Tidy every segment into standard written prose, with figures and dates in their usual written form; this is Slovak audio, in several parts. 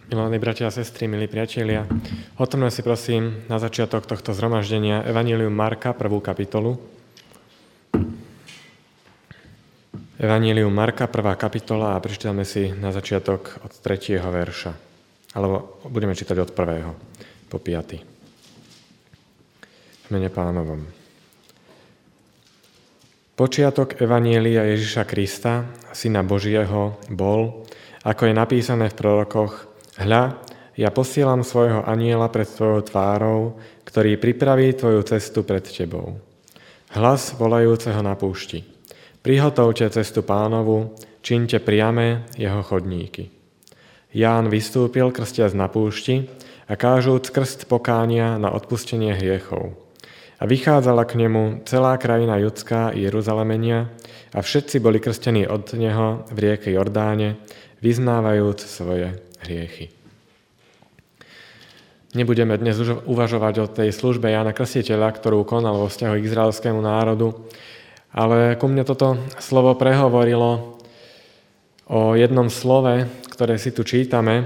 Milí bratia a sestry, milí priatelia, otvorme si prosím na začiatok tohto zhromaždenia Evanjelium Marka, 1. kapitolu. Evanjelium Marka, 1. kapitola a prečítame si na začiatok od 3. verša. Alebo budeme čítať od 1. po 5. V mene Pánovom. Počiatok Evanjelia Ježiša Krista, Syna Božieho, bol, ako je napísané v prorokoch: Hľa, ja posielam svojho anjela pred tvojou tvárou, ktorý pripraví tvoju cestu pred tebou. Hlas volajúceho na púšti: Prihotovte cestu Pánovu, čiňte priame jeho chodníky. Ján vystúpil krstiac na púšti a kážúc krst pokánia na odpustenie hriechov. A vychádzala k nemu celá krajina judská i Jeruzalemenia a všetci boli krstení od neho v rieke Jordáne, vyznávajúc svoje hriechy. Nebudeme dnes uvažovať o tej službe Jána Krstiteľa, ktorú konal vo vzťahu k izraelskému národu, ale ku mne toto slovo prehovorilo o jednom slove, ktoré si tu čítame,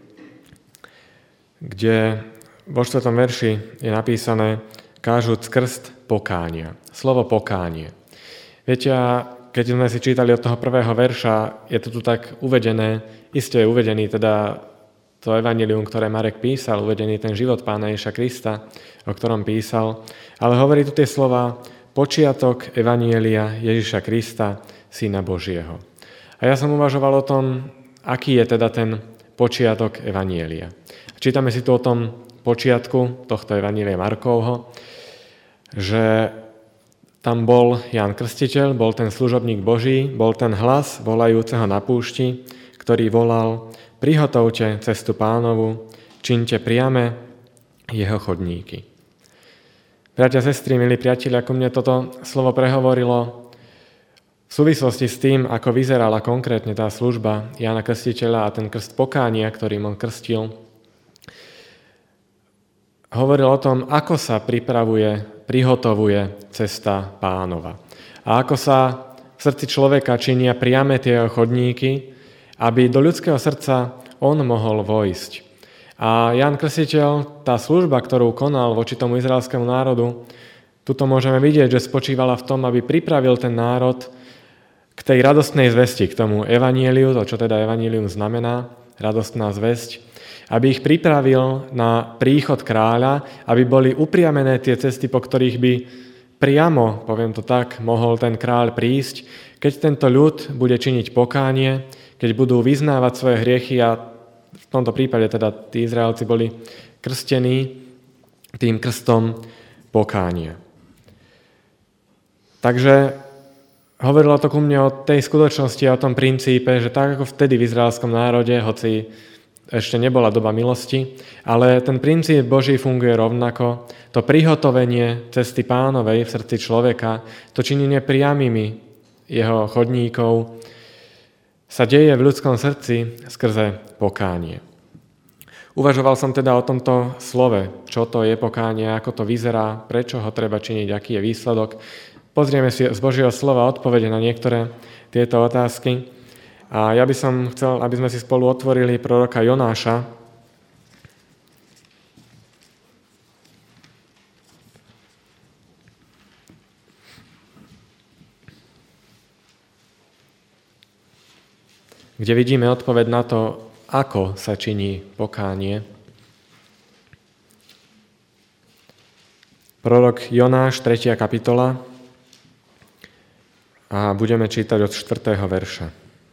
kde vo 4. verši je napísané kážúc krst pokánia. Slovo pokánie. Viete, keď sme si čítali od toho 1. verša, je to tu tak uvedené, iste je uvedený teda to evanjelium, ktoré Marek písal, uvedený ten život Pána Ježiša Krista, o ktorom písal, ale hovorí tu tie slova počiatok evanjelia Ježiša Krista, Syna Božieho. A ja som uvažoval o tom, aký je teda ten počiatok evanjelia. Čítame si tu o tom počiatku tohto evanjelia Markovho, že tam bol Ján Krstiteľ, bol ten služobník Boží, bol ten hlas volajúceho na púšti, ktorý volal: Prihotovte cestu Pánovu, čiňte priame jeho chodníky. Bratia, sestry, milí priatelia, ako mne toto slovo prehovorilo v súvislosti s tým, ako vyzerala konkrétne tá služba Jána Krstiteľa a ten krst pokánia, ktorým on krstil, hovoril o tom, ako sa prihotovuje cesta Pánova. A ako sa v srdci človeka činia priame tie chodníky, aby do ľudského srdca on mohol vojsť. A Ján Krstiteľ, tá služba, ktorú konal voči tomu izraelskému národu, tuto môžeme vidieť, že spočívala v tom, aby pripravil ten národ k tej radostnej zvesti, k tomu evanjeliu, to čo teda evanjelium znamená, radostná zvesť, aby ich pripravil na príchod kráľa, aby boli upriamené tie cesty, po ktorých by priamo, poviem to tak, mohol ten kráľ prísť, keď tento ľud bude činiť pokánie, keď budú vyznávať svoje hriechy, a v tomto prípade teda tí Izraelci boli krstení tým krstom pokánia. Takže hovorilo to ku mne o tej skutočnosti a o tom princípe, že tak ako vtedy v izraelskom národe, hoci ešte nebola doba milosti, ale ten princíp Boží funguje rovnako. To prihotovenie cesty Pánovej v srdci človeka, to činenie priamými jeho chodníkov sa deje v ľudskom srdci skrze pokánie. Uvažoval som teda o tomto slove, čo to je pokánie, ako to vyzerá, prečo ho treba činiť, aký je výsledok. Pozrieme si z Božieho slova odpovede na niektoré tieto otázky. A ja by som chcel, aby sme si spolu otvorili proroka Jonáša. Kde vidíme odpoveď na to, ako sa činí pokánie. Prorok Jonáš, 3. kapitola, a budeme čítať od 4. verša.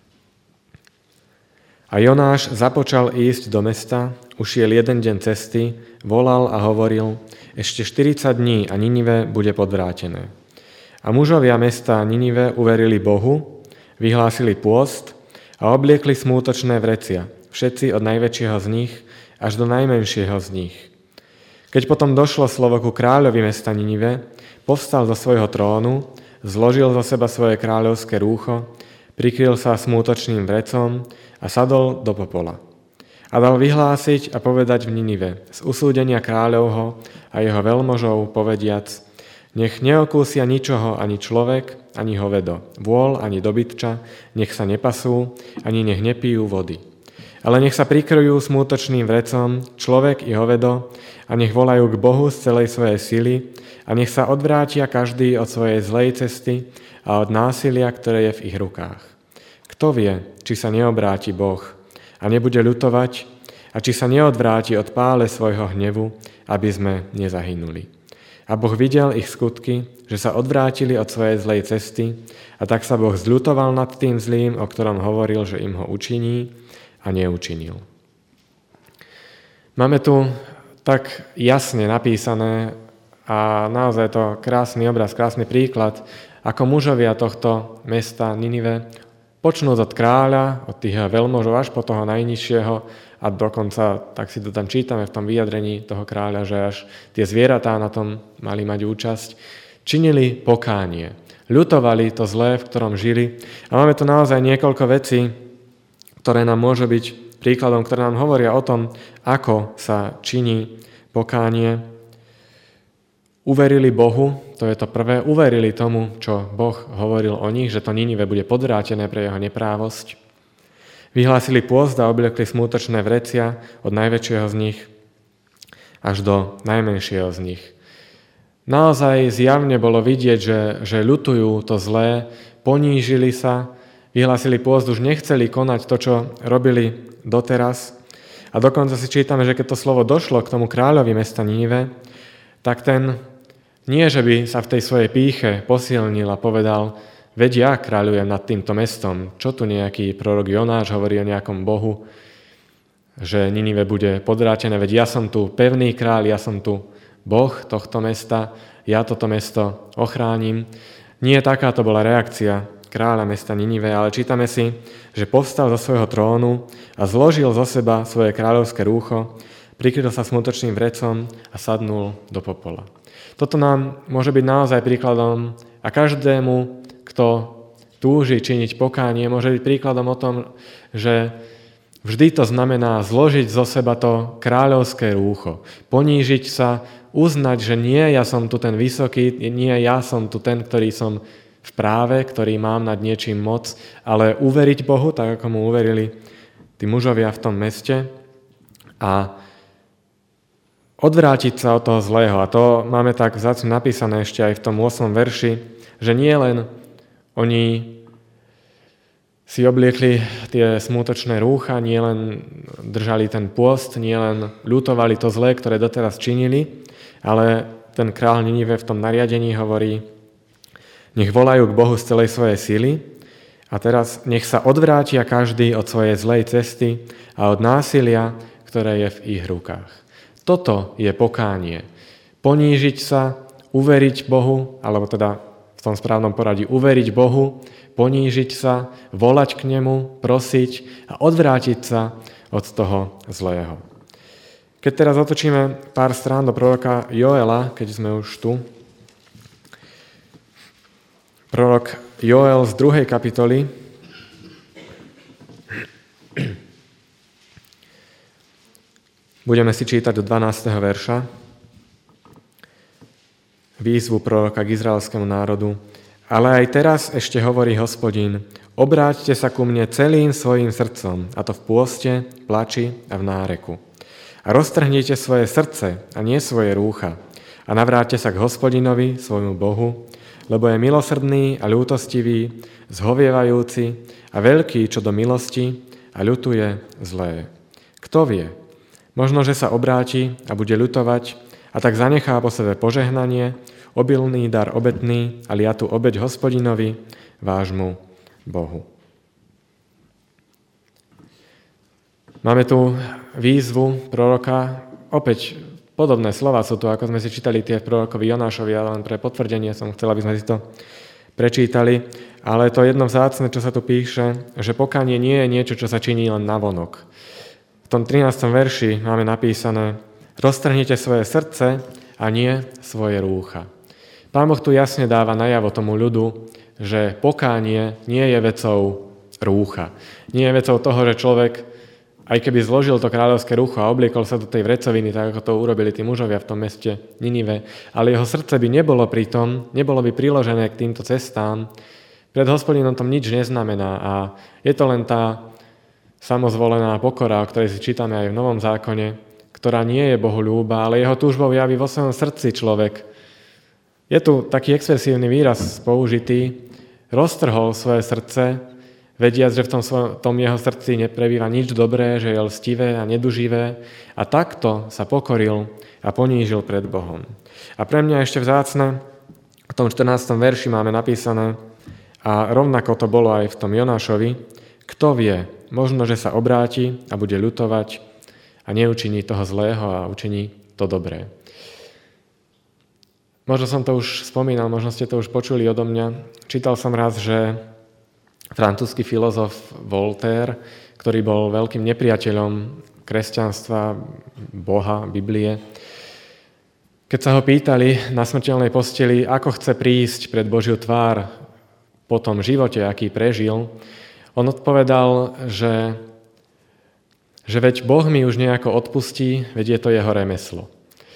A Jonáš započal ísť do mesta, ušiel jeden deň cesty, volal a hovoril: ešte 40 dní a Ninive bude podvrátené. A mužovia mesta Ninive uverili Bohu, vyhlásili pôst a obliekli smútočné vrecia, všetci od najväčšieho z nich až do najmenšieho z nich. Keď potom došlo slovo ku kráľovi mesta Ninive, povstal zo svojho trónu, zložil zo seba svoje kráľovské rúcho, prikryl sa smútočným vrecom a sadol do popola. A dal vyhlásiť a povedať v Ninive z usúdenia kráľovho a jeho veľmožov povediac: nech neokúsia ničoho ani človek, ani hovedo, vôl, ani dobytča, nech sa nepasú, ani nech nepijú vody. Ale nech sa prikryjú smútočným vrecom človek i hovedo a nech volajú k Bohu z celej svojej sily a nech sa odvrátia každý od svojej zlej cesty a od násilia, ktoré je v ich rukách. Kto vie, či sa neobráti Boh a nebude ľutovať a či sa neodvráti od pále svojho hnevu, aby sme nezahynuli. A Boh videl ich skutky, že sa odvrátili od svojej zlej cesty a tak sa Boh zľutoval nad tým zlým, o ktorom hovoril, že im ho učiní a neučinil. Máme tu tak jasne napísané a naozaj to krásny obraz, krásny príklad, ako mužovia tohto mesta Ninive počnúť od kráľa, od tých veľmožov až po toho najnižšieho a dokonca, tak si to tam čítame v tom vyjadrení toho kráľa, že až tie zvieratá na tom mali mať účasť, činili pokánie. Ľutovali to zlé, v ktorom žili. A máme tu naozaj niekoľko vecí, ktoré nám môžu byť príkladom, ktoré nám hovoria o tom, ako sa činí pokánie. Uverili Bohu, to je to prvé, uverili tomu, čo Boh hovoril o nich, že to Ninive bude podvrátené pre jeho neprávosť. Vyhlásili pôst a obliekli smútočné vrecia od najväčšieho z nich až do najmenšieho z nich. Naozaj zjavne bolo vidieť, že ľutujú to zlé, ponížili sa, vyhlásili pôst, už nechceli konať to, čo robili doteraz. A dokonca si čítame, že keď to slovo došlo k tomu kráľovi mesta Ninive, tak ten nie, že by sa v tej svojej pýche posilnil a povedal, veď ja kráľujem nad týmto mestom. Čo tu nejaký prorok Jonáš hovorí o nejakom bohu, že Ninive bude podvrátené, veď ja som tu pevný kráľ, ja som tu boh tohto mesta, ja toto mesto ochránim. Nie takáto bola reakcia kráľa mesta Ninive, ale čítame si, že povstal zo svojho trónu a zložil zo seba svoje kráľovské rúcho, prikryl sa smutočným vrecom a sadnul do popola. Toto nám môže byť naozaj príkladom a každému, kto túži činiť pokánie, môže byť príkladom o tom, že vždy to znamená zložiť zo seba to kráľovské rúcho, ponížiť sa, uznať, že nie ja som tu ten vysoký, nie ja som tu ten, ktorý som v práve, ktorý mám nad niečím moc, ale uveriť Bohu, tak ako mu uverili tí mužovia v tom meste a odvrátiť sa od toho zlého. A to máme tak vzácne napísané ešte aj v tom 8. verši, že nie len oni si obliekli tie smútočné rúcha, nielen držali ten pôst, nielen ľutovali to zlé, ktoré doteraz činili, ale ten kráľ Ninive v tom nariadení hovorí, nech volajú k Bohu z celej svojej sily a teraz nech sa odvrátia každý od svojej zlej cesty a od násilia, ktoré je v ich rukách. Toto je pokánie. Ponížiť sa, uveriť Bohu, alebo teda v tom správnom poradí uveriť Bohu, ponížiť sa, volať k nemu, prosiť a odvrátiť sa od toho zlého. Keď teraz otočíme pár strán do proroka Joela, keď sme už tu, prorok Joel z 2. kapitoly, budeme si čítať do 12. verša, výzvu proroka k izraelskému národu. Ale aj teraz ešte hovorí Hospodin, obráťte sa ku mne celým svojim srdcom, a to v pôste, plači a v náreku. A roztrhnite svoje srdce a nie svoje rúcha a navráťte sa k Hospodinovi, svojmu Bohu, lebo je milosrdný a ľútostivý, zhovievajúci a veľký čo do milosti a ľutuje zlé. Kto vie? Možno, že sa obráti a bude ľutovať a tak zanechá po sebe požehnanie, obilný dar obetný a liatu obeť Hospodinovi, vášmu Bohu. Máme tu výzvu proroka, opäť podobné slova sú tu, ako sme si čítali tie v prorokovi Jonášovi, ale len pre potvrdenie som chcel, aby sme si to prečítali, ale to jedno vzácne, čo sa tu píše, že pokánie nie je niečo, čo sa činí len navonok. V tom 13. verši máme napísané, roztrhnite svoje srdce a nie svoje rúcha. Pán Boh tu jasne dáva najavo tomu ľudu, že pokánie nie je vecou rúcha. Nie je vecou toho, že človek, aj keby zložil to kráľovské rúcho a obliekol sa do tej vrecoviny, tak ako to urobili tí mužovia v tom meste Ninive, ale jeho srdce by nebolo pri tom, nebolo by priložené k týmto cestám, pred Hospodinom tom nič neznamená a je to len tá samozvolená pokora, o ktorej si čítame aj v Novom zákone, ktorá nie je Bohu ľúba, ale jeho túžbou javí vo svojom srdci človek. Je tu taký expresívny výraz použitý, roztrhol svoje srdce, vediac, že v tom jeho srdci neprebýva nič dobré, že je lstivé a neduživé a takto sa pokoril a ponížil pred Bohom. A pre mňa ešte vzácne, v tom 14. verši máme napísané, a rovnako to bolo aj v tom Jonášovi, kto vie, možno, že sa obráti a bude ľutovať a neučiní toho zlého a učiní to dobré. Možno som to už spomínal, možno ste to už počuli odo mňa. Čítal som raz, že francúzsky filozof Voltaire, ktorý bol veľkým nepriateľom kresťanstva, Boha, Biblie, keď sa ho pýtali na smrteľnej posteli, ako chce prísť pred Božiu tvár po tom živote, aký prežil, on odpovedal, že veď Boh mi už nejako odpustí, veď je to jeho remeslo.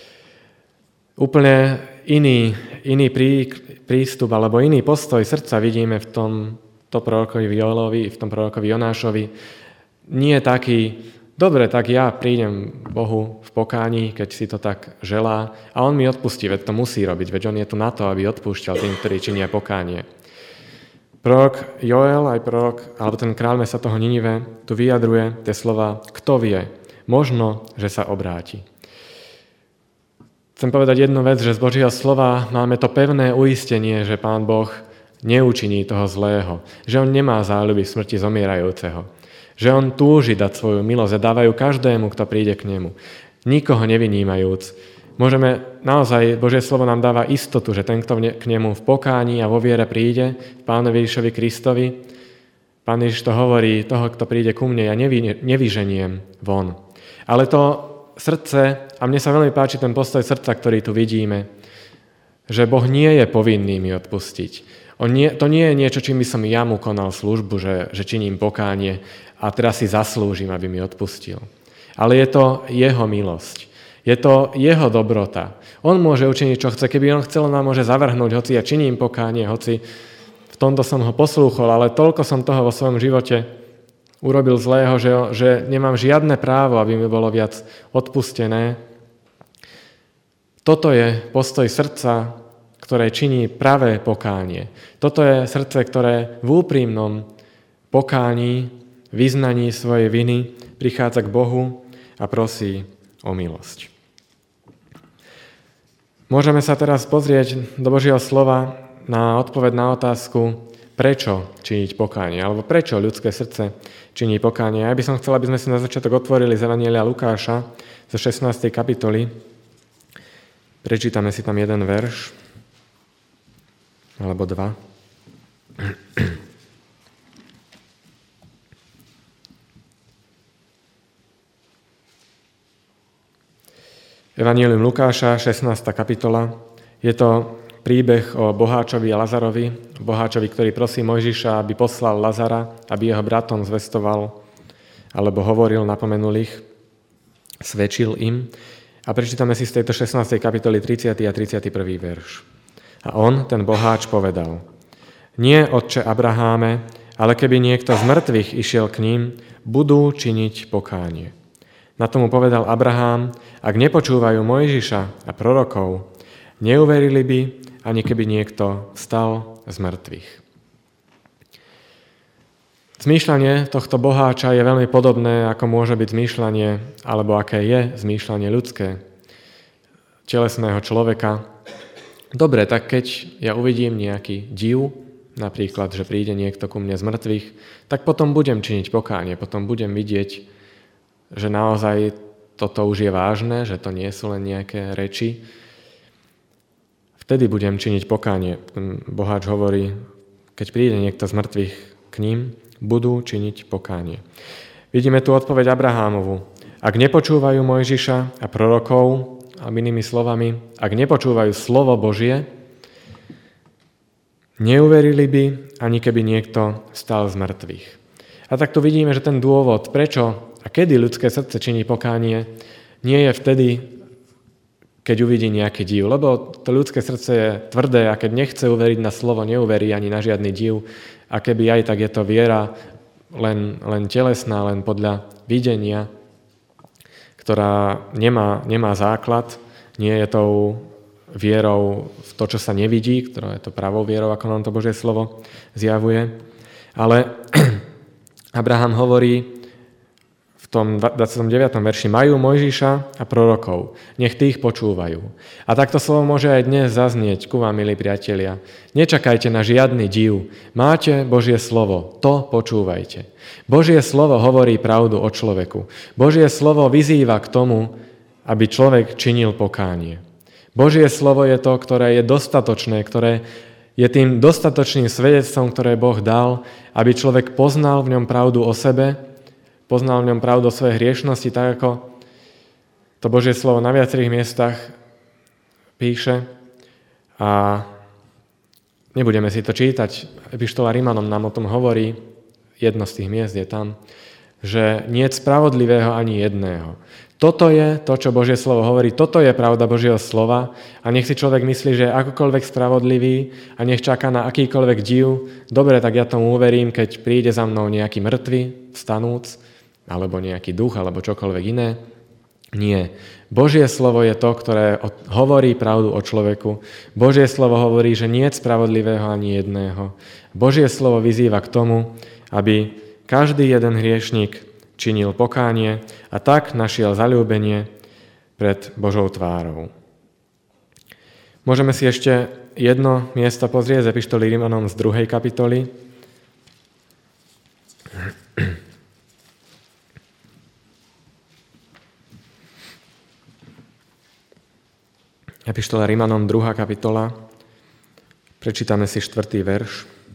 Úplne iný prístup alebo iný postoj srdca vidíme v tomto prorokovi Joelovi, v tom prorokovi Jonášovi. Nie taký, dobre, tak ja prídem Bohu v pokání, keď si to tak želá a on mi odpustí, veď to musí robiť, veď on je tu na to, aby odpúšťal tým, ktorí činia pokánie. Prorok Joel, aj prorok, alebo ten kráľ mesta toho Ninive, tu vyjadruje tie slova, kto vie, možno, že sa obráti. Chcem povedať jednu vec, že z Božieho slova máme to pevné uistenie, že Pán Boh neučiní toho zlého, že on nemá záľuby v smrti zomierajúceho, že on túži dať svoju milosť a dávajú každému, kto príde k nemu, nikoho nevinímajúc. Môžeme naozaj, Božie slovo nám dáva istotu, že ten, kto k nemu v pokání a vo viere príde, Pánovi Ježišovi Kristovi, Pán Ježiš to hovorí, toho, kto príde ku mne, ja nevyženiem von. Ale to srdce, a mne sa veľmi páči ten postoj srdca, ktorý tu vidíme, že Boh nie je povinný mi odpustiť. To nie je niečo, čím by som ja mu konal službu, že činím pokánie a teraz si zaslúžim, aby mi odpustil. Ale je to jeho milosť. Je to jeho dobrota. On môže učiniť, čo chce. Keby on chcel, nám môže zavrhnúť, hoci ja činím pokánie, hoci v tomto som ho poslúchol, ale toľko som toho vo svojom živote urobil zlého, že nemám žiadne právo, aby mi bolo viac odpustené. Toto je postoj srdca, ktoré činí pravé pokánie. Toto je srdce, ktoré v úprimnom pokání, vyznaní svojej viny prichádza k Bohu a prosí o milosť. Môžeme sa teraz pozrieť do Božieho slova na odpoveď na otázku, prečo činiť pokánie, alebo prečo ľudské srdce činí pokánie. Ja by som chcel, aby sme si na začiatok otvorili z Evanjelia Lukáša zo 16. kapitoly. Prečítame si tam jeden verš, alebo dva. Evanjelium Lukáša, 16. kapitola. Je to príbeh o boháčovi a Lazarovi. Boháčovi, ktorý prosí Mojžiša, aby poslal Lazara, aby jeho bratom zvestoval, alebo hovoril, napomenul ich, svedčil im. A prečítame si z tejto 16. kapitoly 30. a 31. verš. A on, ten boháč, povedal, nie, otče Abraháme, ale keby niekto z mŕtvych išiel k ním, budú činiť pokánie. Na tomu povedal Abrahám, ak nepočúvajú Mojžiša a prorokov, neuverili by, ani keby niekto vstal z mŕtvych. Zmýšľanie tohto boháča je veľmi podobné, ako môže byť zmýšľanie, alebo aké je zmýšľanie ľudské, telesného človeka. Dobre, tak keď ja uvidím nejaký div, napríklad, že príde niekto ku mne z mŕtvych, tak potom budem činiť pokánie, potom budem vidieť, že naozaj toto už je vážne, že to nie sú len nejaké reči. Vtedy budem činiť pokánie. Boháč hovorí, keď príde niekto z mŕtvych k ním, budú činiť pokánie. Vidíme tu odpoveď Abrahámovu. Ak nepočúvajú Mojžiša a prorokov, a inými slovami, ak nepočúvajú slovo Božie, neuverili by, ani keby niekto stal z mŕtvych. A tak tu vidíme, že ten dôvod, prečo a kedy ľudské srdce činí pokánie, nie je vtedy, keď uvidí nejaký div, lebo to ľudské srdce je tvrdé a keď nechce uveriť na slovo, neuverí ani na žiadny div. A keby aj, tak je to viera len telesná, len podľa videnia, ktorá nemá základ, nie je tou vierou v to, čo sa nevidí, ktorá je to pravou vierou, ako nám to Božie slovo zjavuje. Ale Abraham hovorí v tom 29. verši: majú Mojžiša a prorokov, nech tých počúvajú. A takto slovo môže aj dnes zaznieť ku vám, milí priatelia. Nečakajte na žiadny div. Máte Božie slovo, to počúvajte. Božie slovo hovorí pravdu o človeku. Božie slovo vyzýva k tomu, aby človek činil pokánie. Božie slovo je to, ktoré je dostatočné, ktoré je tým dostatočným svedectvom, ktoré Boh dal, aby človek poznal v ňom pravdu o sebe, poznal v ňom pravdu o svojej hriešnosti, tak ako to Božie slovo na viacerých miestach píše. A nebudeme si to čítať, epištola Rimanom nám o tom hovorí, jedno z tých miest je tam, že nie je spravodlivého ani jedného. Toto je to, čo Božie slovo hovorí, toto je pravda Božieho slova a nech si človek myslí, že je akokoľvek spravodlivý a nech čaká na akýkoľvek div. Dobre, tak ja tomu uverím, keď príde za mnou nejaký mŕtvy, vstanúc, alebo nejaký duch, alebo čokoľvek iné. Nie. Božie slovo je to, ktoré hovorí pravdu o človeku. Božie slovo hovorí, že nie je spravodlivého ani jedného. Božie slovo vyzýva k tomu, aby každý jeden hriešnik činil pokánie a tak našiel zaľúbenie pred Božou tvárou. Môžeme si ešte jedno miesto pozrieť z epištoly Rimanom z 2. kapitoly. Epištola Rimanom 2. kapitola. Prečítame si 4. verš.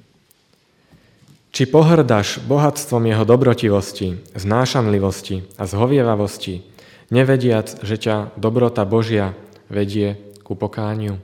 Či pohrdáš bohatstvom jeho dobrotivosti, znášanlivosti a zhovievavosti, nevediac, že ťa dobrota Božia vedie ku pokániu?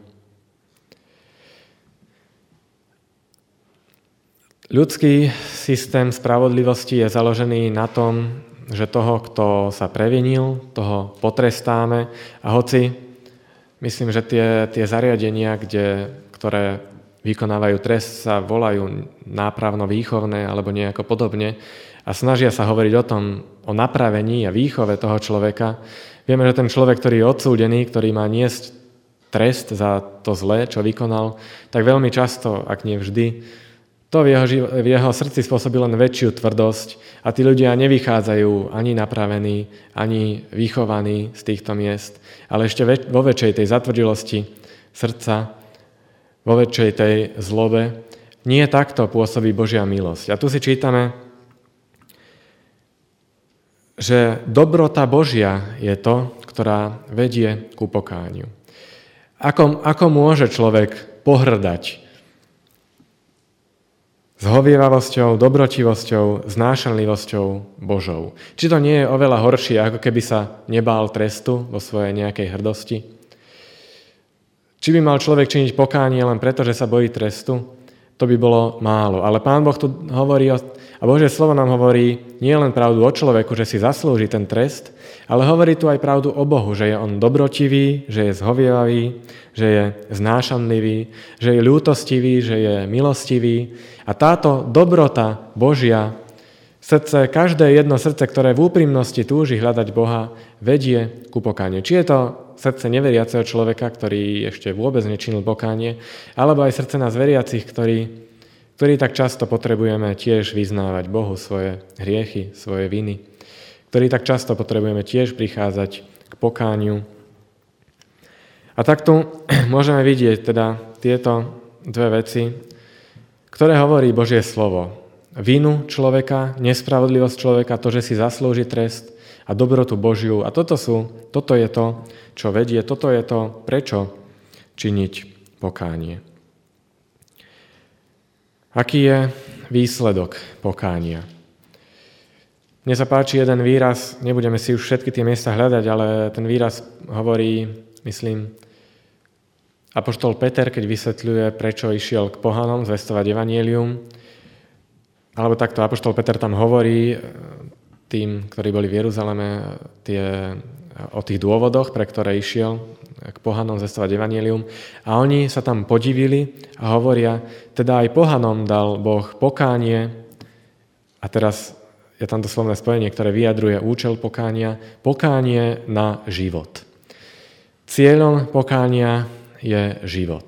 Ľudský systém spravodlivosti je založený na tom, že toho, kto sa previnil, toho potrestáme. A hoci myslím, že tie zariadenia, ktoré vykonávajú trest, sa volajú nápravno-výchovné alebo nejako podobne a snažia sa hovoriť o napravení a výchove toho človeka. Vieme, že ten človek, ktorý je odsúdený, ktorý má niesť trest za to zlé, čo vykonal, tak veľmi často, ak nie vždy, to v jeho srdci spôsobí len väčšiu tvrdosť a tí ľudia nevychádzajú ani napravení, ani vychovaní z týchto miest, ale ešte vo väčšej tej zatvrdilosti srdca, vo väčšej tej zlobe. Nie takto pôsobí Božia milosť. A tu si čítame, že dobrota Božia je to, ktorá vedie ku pokániu. Ako môže človek pohrdať zhovievavosťou, dobrotivosťou, znášanlivosťou Božou? Či to nie je oveľa horšie, ako keby sa nebál trestu vo svojej nejakej hrdosti? Či by mal človek činiť pokánie len preto, že sa bojí trestu? To by bolo málo. Ale Pán Boh tu hovorí, a Božie slovo nám hovorí nie len pravdu o človeku, že si zaslúži ten trest, ale hovorí tu aj pravdu o Bohu, že je on dobrotivý, že je zhovievavý, že je znášanlivý, že je ľútostivý, že je milostivý. A táto dobrota Božia, každé jedno srdce, ktoré v úprimnosti túži hľadať Boha, vedie ku pokániu. Či je to srdce neveriaceho človeka, ktorý ešte vôbec nečinil pokánie, alebo aj srdce nás veriacich, ktorí tak často potrebujeme tiež vyznávať Bohu svoje hriechy, svoje viny, ktorí tak často potrebujeme tiež prichádzať k pokániu. A takto môžeme vidieť teda tieto dve veci, ktoré hovorí Božie slovo. Vinu človeka, nespravodlivosť človeka, to, že si zaslúži trest a dobrotu Božiu. A toto je to, čo vedie, toto je to, prečo činiť pokánie. Aký je výsledok pokánia? Mne sa páči jeden výraz, nebudeme si už všetky tie miesta hľadať, ale ten výraz hovorí, myslím, apoštol Peter, keď vysvetľuje, prečo išiel k pohanom zvestovať evanjelium. Alebo takto apoštol Peter tam hovorí tým, ktorí boli v Jeruzaleme, o tých dôvodoch, pre ktoré išiel k pohanom zvestovať evanjelium. A oni sa tam podivili a hovoria, teda aj pohanom dal Boh pokánie A teraz je tam doslovné spojenie, ktoré vyjadruje účel pokánia. Pokánie na život. Cieľom pokánia je život.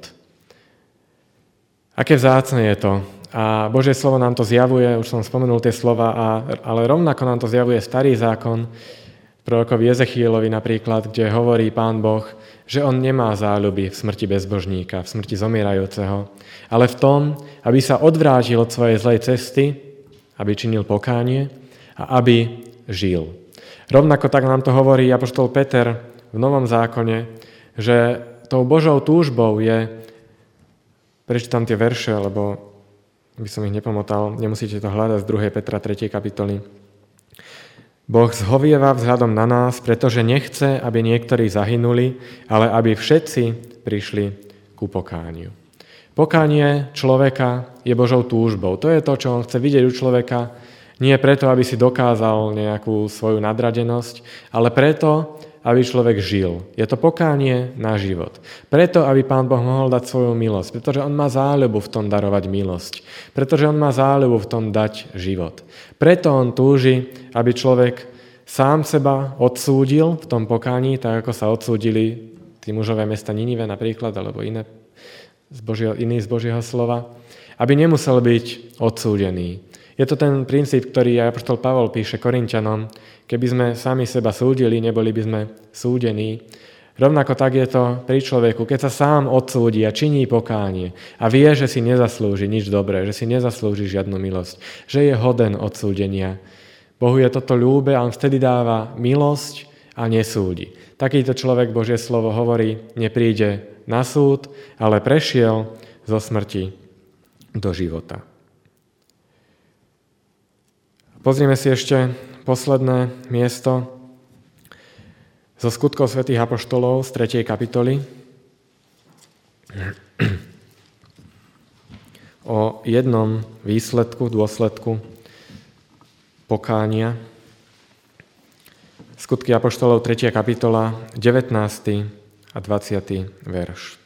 Aké vzácne je to. A Božie slovo nám to zjavuje, už som spomenul tie slova, ale rovnako nám to zjavuje Starý zákon, prorokovi Ezechielovi napríklad, kde hovorí Pán Boh, že on nemá záľuby v smrti bezbožníka, v smrti zomierajúceho, ale v tom, aby sa odvrátil od svojej zlej cesty, aby činil pokánie a aby žil. Rovnako tak nám to hovorí apoštol Peter v Novom zákone, že tou Božou túžbou je, prečítam tie verše, lebo by som ich nepomotal, nemusíte to hľadať z 2. Petra 3. kapitoly. Boh zhovieva vzhľadom na nás, pretože nechce, aby niektorí zahynuli, ale aby všetci prišli ku pokániu. Pokánie človeka je Božou túžbou. To je to, čo on chce vidieť u človeka, nie preto, aby si dokázal nejakú svoju nadradenosť, ale preto, aby človek žil. Je to pokánie na život. Preto, aby Pán Boh mohol dať svoju milosť, pretože on má záľubu v tom darovať milosť, pretože on má záľubu v tom dať život. Preto on túži, aby človek sám seba odsúdil v tom pokání, tak ako sa odsúdili tí mužové mesta Ninive napríklad, alebo iní z Božieho slova, aby nemusel byť odsúdený. Je to ten princíp, ktorý aj apoštol Pavol píše Korinťanom. Keby sme sami seba súdili, neboli by sme súdení. Rovnako tak je to pri človeku, keď sa sám odsúdi a činí pokánie a vie, že si nezaslúži nič dobré, že si nezaslúži žiadnu milosť, že je hoden odsúdenia. Bohu je toto ľúbe a on vtedy dáva milosť a nesúdi. Takýto človek, Božie slovo hovorí, nepríde na súd, ale prešiel zo smrti do života. Pozrime si ešte posledné miesto zo Skutkov svätých apoštolov z 3. kapitoly o jednom výsledku, dôsledku pokánia. Skutky apoštolov 3. kapitola, 19. a 20. verš.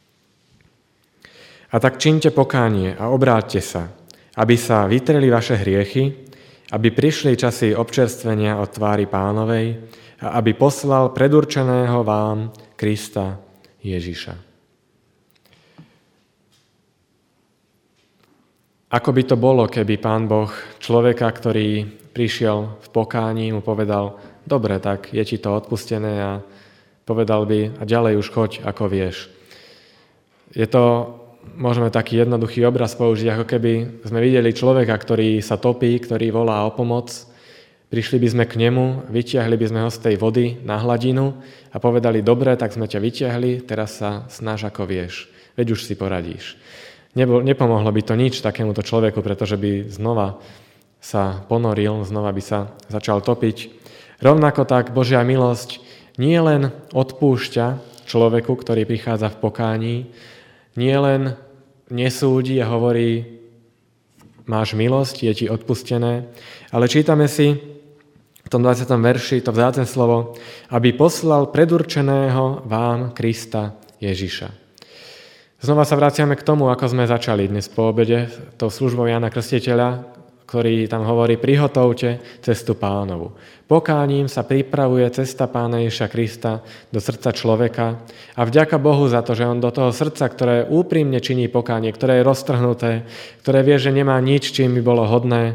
A tak čiňte pokánie a obráťte sa, aby sa vytreli vaše hriechy, aby prišli časy občerstvenia od tvári Pánovej a aby poslal predurčeného vám Krista Ježiša. Ako by to bolo, keby Pán Boh človeka, ktorý prišiel v pokání, mu povedal, dobre, tak je ti to odpustené a povedal by, a ďalej už choď, ako vieš. Je to môžeme taký jednoduchý obraz použiť, ako keby sme videli človeka, ktorý sa topí, ktorý volá o pomoc. Prišli by sme k nemu, vytiahli by sme ho z tej vody na hladinu a povedali, dobre, tak sme ťa vytiahli, teraz sa snaž, ako vieš. Veď už si poradíš. Nepomohlo by to nič takémuto človeku, pretože by znova sa ponoril, znova by sa začal topiť. Rovnako tak Božia milosť nie len odpúšťa človeku, ktorý prichádza v pokání, nie len nesúdi a hovorí, máš milosť, je ti odpustené, ale čítame si v tom 20. verši to vzácne slovo, aby poslal predurčeného vám Krista Ježiša. Znova sa vraciame k tomu, ako sme začali dnes po obede, tou službou Jána Krstiteľa, ktorý tam hovorí, prihotovte cestu Pánovu. Pokáním sa pripravuje cesta Pána Ježiša Krista do srdca človeka a vďaka Bohu za to, že on do toho srdca, ktoré úprimne činí pokánie, ktoré je roztrhnuté, ktoré vie, že nemá nič, čím by bolo hodné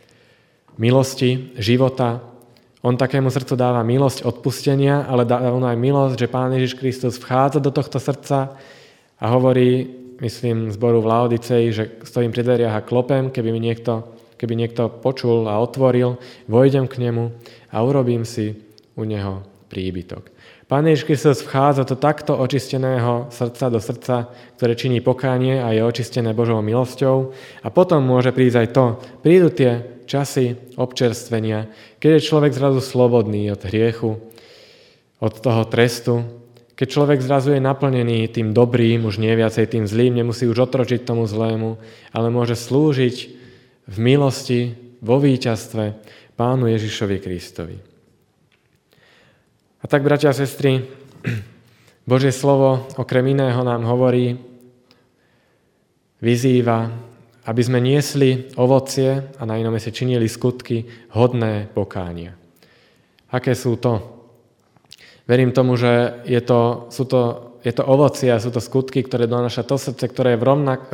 milosti, života, on takému srdcu dáva milosť odpustenia, ale dáva mu aj milosť, že Pán Ježiš Kristus vchádza do tohto srdca a hovorí, myslím, zboru v Laodicei, že stojím pri dveriach a klopem, keby niekto počul a otvoril, vojdem k nemu a urobím si u neho príbytok. Pán Ježiš Kristus vchádza do takto očisteného srdca do srdca, ktoré činí pokánie a je očistené Božou milosťou. A potom môže prísť aj to. Prídu tie časy občerstvenia, keď je človek zrazu slobodný od hriechu, od toho trestu, keď človek zrazu je naplnený tým dobrým, už nie viacej tým zlým, nemusí už otročiť tomu zlému, ale môže slúžiť v milosti, vo víťazstve Pánu Ježišovi Kristovi. A tak, bratia a sestry, Božie slovo okrem iného nám hovorí, vyzýva, aby sme niesli ovocie a na inom mieste činili skutky hodné pokánia. Aké sú to? Verím tomu, že je to ovocie a sú to skutky, ktoré donáša to srdce, ktoré je v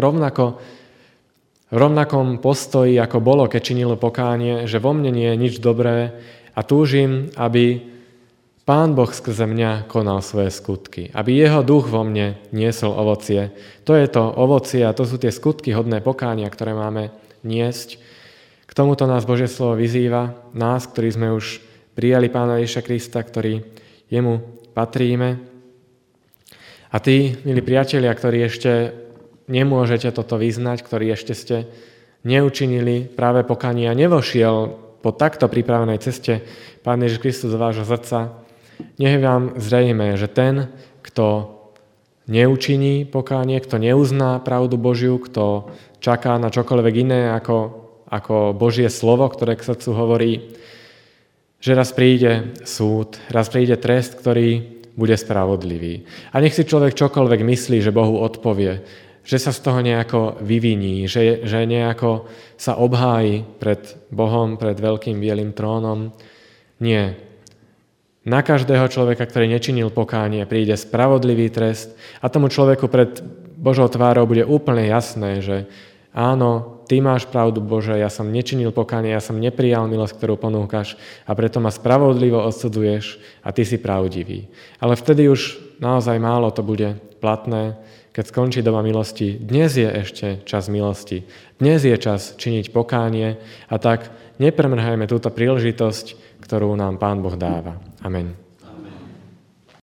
rovnakom postoji, ako bolo, keď činilo pokánie, že vo mne nie je nič dobré a túžim, aby Pán Boh skrze mňa konal svoje skutky, aby jeho duch vo mne niesol ovocie. To je to ovocie a to sú tie skutky hodné pokánia, ktoré máme niesť. K tomuto nás Božie slovo vyzýva, nás, ktorí sme už prijali Pána Ježiša Krista, ktorí jemu patríme. A tí, milí priatelia, ktorí ešte nemôžete toto vyznať, ktorí ešte ste neučinili práve pokánie a nevošiel po takto pripravenej ceste Pán Ježiš Kristus do vášho srdca, nech je vám zrejmé, že ten, kto neučiní pokánie, kto neuzná pravdu Božiu, kto čaká na čokoľvek iné ako Božie slovo, ktoré k srdcu hovorí, že raz príde súd, raz príde trest, ktorý bude spravodlivý. A nech si človek čokoľvek myslí, že Bohu odpovie, že sa z toho nejako vyviní, že nejako sa obhájí pred Bohom, pred veľkým bielým trónom. Nie. Na každého človeka, ktorý nečinil pokánie, príde spravodlivý trest a tomu človeku pred Božou tvárou bude úplne jasné, že áno, ty máš pravdu, Bože, ja som nečinil pokánie, ja som neprijal milosť, ktorú ponúkaš a preto ma spravodlivo odsudzuješ a ty si pravdivý. Ale vtedy už naozaj málo to bude platné, keď skončí doba milosti. Dnes je ešte čas milosti. Dnes je čas činiť pokánie a tak nepremrhajme túto príležitosť, ktorú nám Pán Boh dáva. Amen.